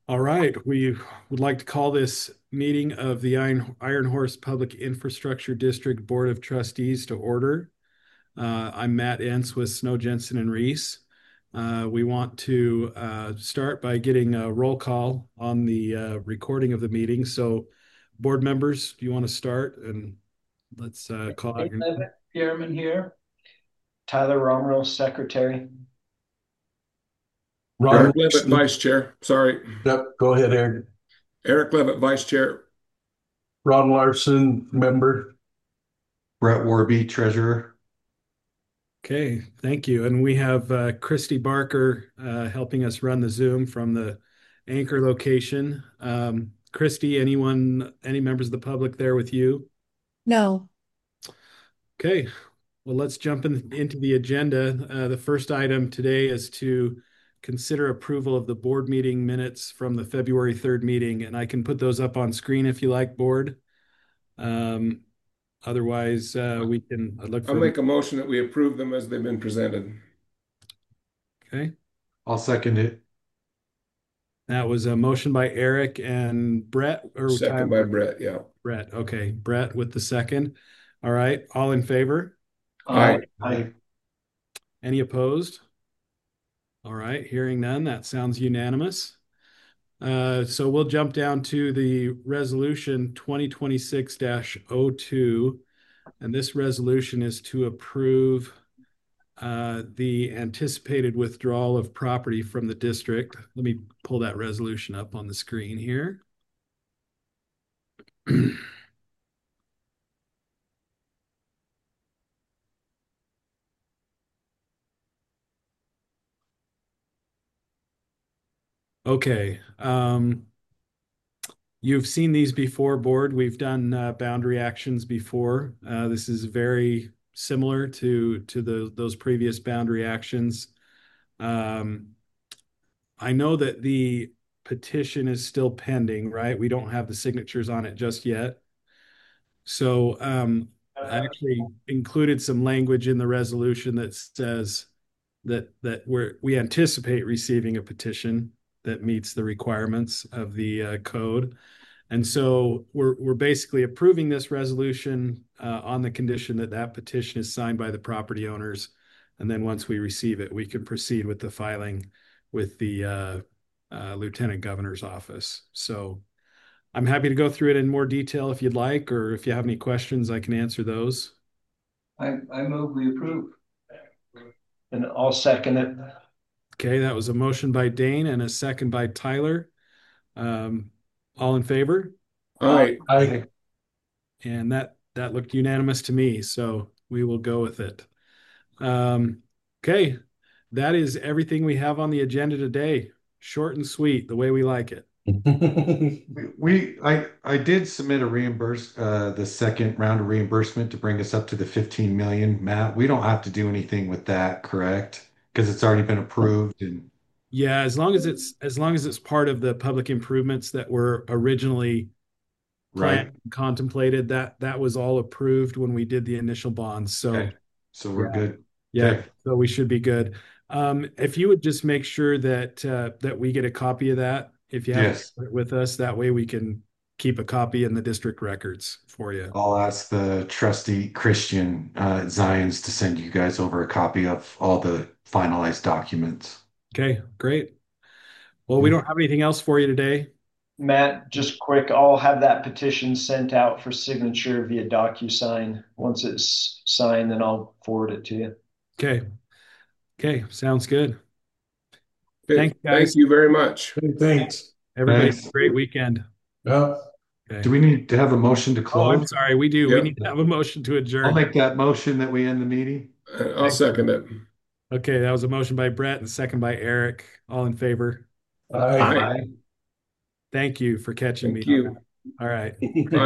All right, we would like to call this meeting of the Iron Horse Public Infrastructure District Board of Trustees to order. I'm Matt Entz with Snow Jensen and Reese. We want to start by getting a roll call on the recording of the meeting. So, board members, do you want to start? And let's call out Dave your name. Levitt, Chairman here. Tyler Romero, Secretary. Ron Eric Levitt, Larson. Vice Chair. Sorry. Yep, go ahead, Eric. Eric Levitt, Vice Chair. Ron Larson, member. Brett Warby, treasurer. Okay, thank you. And we have Christy Barker helping us run the Zoom from the Anchor location. Christy, any members of the public there with you? No. Okay, well, let's jump into the agenda. The first item today is to consider approval of the board meeting minutes from the February 3rd meeting, and I can put those up on screen if you like, board. Otherwise, we can look I'll for. make a motion that we approve them as they've been presented. Okay. I'll second it. That was a motion by Eric and Brett or Second by Tyler? Brett, yeah. Brett. Okay, Brett with the second. All right, all in favor? Aye. Aye. Any opposed? All right, hearing none, that sounds unanimous. So we'll jump down to the resolution 2026-02, and this resolution is to approve the anticipated withdrawal of property from the district. Let me pull that resolution up on the screen here. Okay. You've seen these before, board. We've done boundary actions before. This is very similar to those previous boundary actions. I know that the petition is still pending, right? We don't have the signatures on it just yet. So I actually included some language in the resolution that says that we anticipate receiving a petition that meets the requirements of the code. And so we're basically approving this resolution on the condition that that petition is signed by the property owners. And then once we receive it, we can proceed with the filing with the Lieutenant Governor's office. So I'm happy to go through it in more detail if you'd like, or if you have any questions, I can answer those. I move we approve. And I'll second it. Okay, that was a motion by Dane and a second by Tyler. All in favor? Aye. Aye. And that looked unanimous to me, so we will go with it. Okay, that is everything we have on the agenda today. Short and sweet, the way we like it. I did submit the second round of reimbursement to bring us up to the 15 million. Matt, we don't have to do anything with that, correct? Because it's already been approved and Yeah, as long as it's part of the public improvements that were originally right. planned and contemplated, that was all approved when we did the initial bonds. So Okay. So we're yeah, good. yeah, Okay. so we should be good. If you would just make sure that we get a copy of that, if you haven't Yes. shared it with us, that way we can keep a copy in the district records for you. I'll ask the trustee Christian Zions to send you guys over a copy of all the finalized documents. Okay, great. Well, we don't have anything else for you today. Matt, just quick, I'll have that petition sent out for signature via DocuSign. Once it's signed, then I'll forward it to you. Okay. Okay, sounds good. Okay, Thanks, thank guys. you very much. Thanks. Everybody, have Thanks. a great weekend. Yeah. Okay. Do we need to have a motion to Oh, I'm close? sorry. We do. We Yep. need to have a motion to I'll adjourn. make that motion that we end the meeting. I'll second it. Okay, that was a motion by Brett and second by Eric. All in favor? Aye. Aye. Thank you for catching Thank me on you. that. All right.